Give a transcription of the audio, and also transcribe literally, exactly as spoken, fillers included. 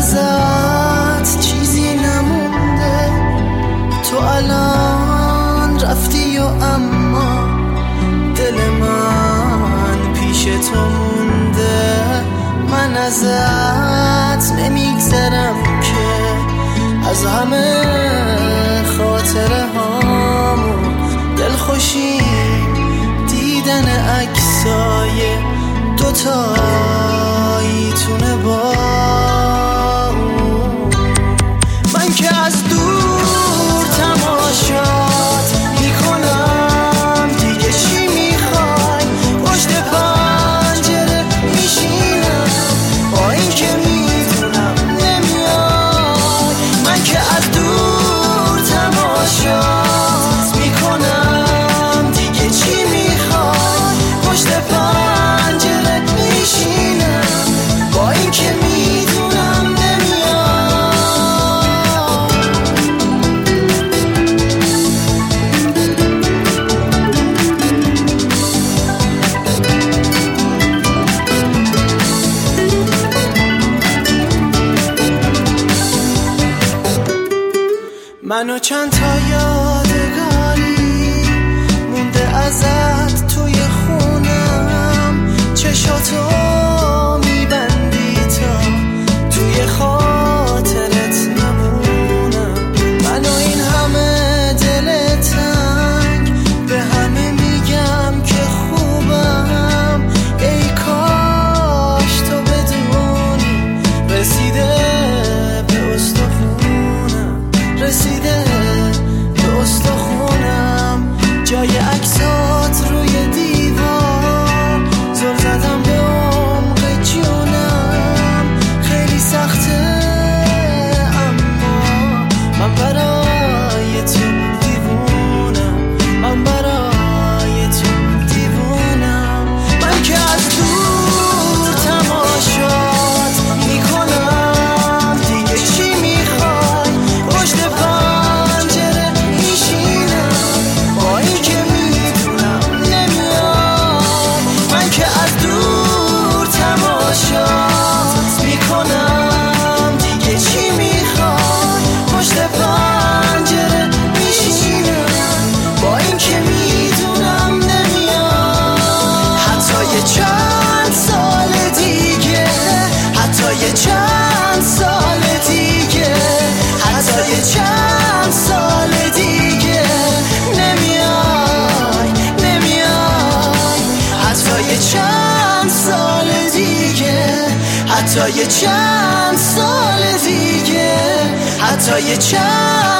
ازت چیزی نمونده، تو الان رفتی و اما دل من پیش تو مونده. من ازت نمیگذرم که از همه خاطره هامون دلخوشی دیدن عکسای دوتایی تونه با من که از دور تماشات میکنم. دیگه چی میخوای؟ پشت پنجره میشینم با این که میدونم نمیای. من که از دور تماشات میکنم. دیگه چی میخوای؟ پشت پنجره میشینم با این که میدونم نمیای. منو چند تا یادگاری مونده ازت توی خونم. چشاتو میبندی تا توی خاطرت نمونم. منو این همه دل تنگ به همه میگم که خوبم. ای کاش تو بدونی رسیده به استخونم، رسیده به استخونم. جای عکسات روی دیوار زل زدم به عمق جونم. خیلی سخته اما من برای تو دیوونم، من برای تو دیوونم. من که از دور تماشات میکنم. دیگه چی میخوای؟ پشت پنجره میشینم با این که میدونم نمیای. من که از دور تماشات میکنم. دیگه چی میخوای؟ پشت پنجره میشینم با این که میدونم نمیای. حتی یه چند سال دیگه، حتی یه چند سال دیگه، حتی یه چند سال دیگه نمیای، نمیای. حتی یه چند سال دیگه، حتی یه چند سال دیگه، حتی یه چند